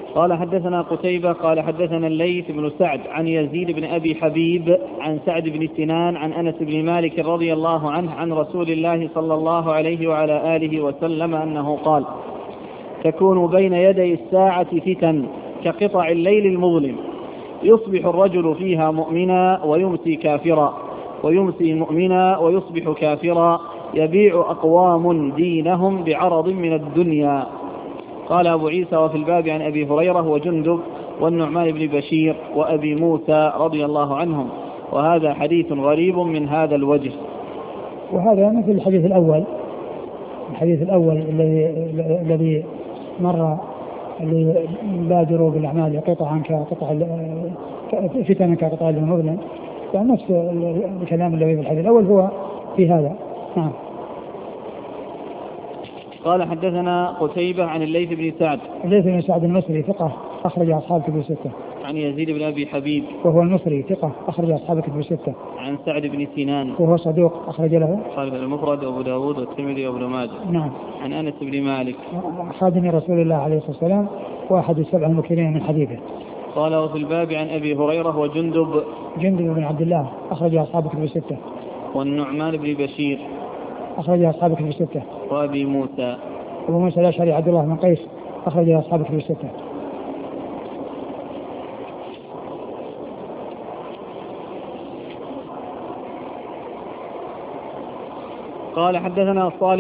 قال حدثنا قتيبة قال حدثنا الليث بن سعد عن يزيد بن أبي حبيب عن سعد بن سنان عن أنس بن مالك رضي الله عنه عن رسول الله صلى الله عليه وعلى آله وسلم أنه قال: تكون بين يدي الساعة فتن كقطع الليل المظلم، يصبح الرجل فيها مؤمنا ويمسي كافرا، ويمسي مؤمنا ويصبح كافرا، يبيع أقوام دينهم بعرض من الدنيا. قال أبو عيسى: وفي الباب عن أبي هريرة وجندب والنعمان بن بشير وأبي موسى رضي الله عنهم، وهذا حديث غريب من هذا الوجه. وهذا مثل الحديث الأول الذي مر، اللي بادروا بالأعمال قطعا كقطع فتنا كقطع المظلم، يعني نفس الكلام الذي في الحديث الأول هو في هذا. نعم. قال حدثنا قتيبة عن الليث بن سعد. الليث بن سعد المصري ثقة أخرج أصحاب كتب الستة. عن يزيد بن أبي حبيب وهو المصري ثقة أخرج أصحاب كتب الستة. عن سعد بن سنان وهو صدوق أخرج له خالف المفرد وأبو داود والترمذي وابن ماجه. نعم. عن أنس بن مالك خادم رسول الله عليه الصلاة والسلام وأحد السبع المكثرين من حديثه. قال: وفي الباب عن أبي هريرة وجندب بن عبد الله أخرج أصحاب كتب الستة. والنعمان بن بشير أخرج أصحاب كتب الستة. وأبي موسى الأشعري عبد الله بن قيس أخرج أصحاب كتب الستة. قال حدثنا صالح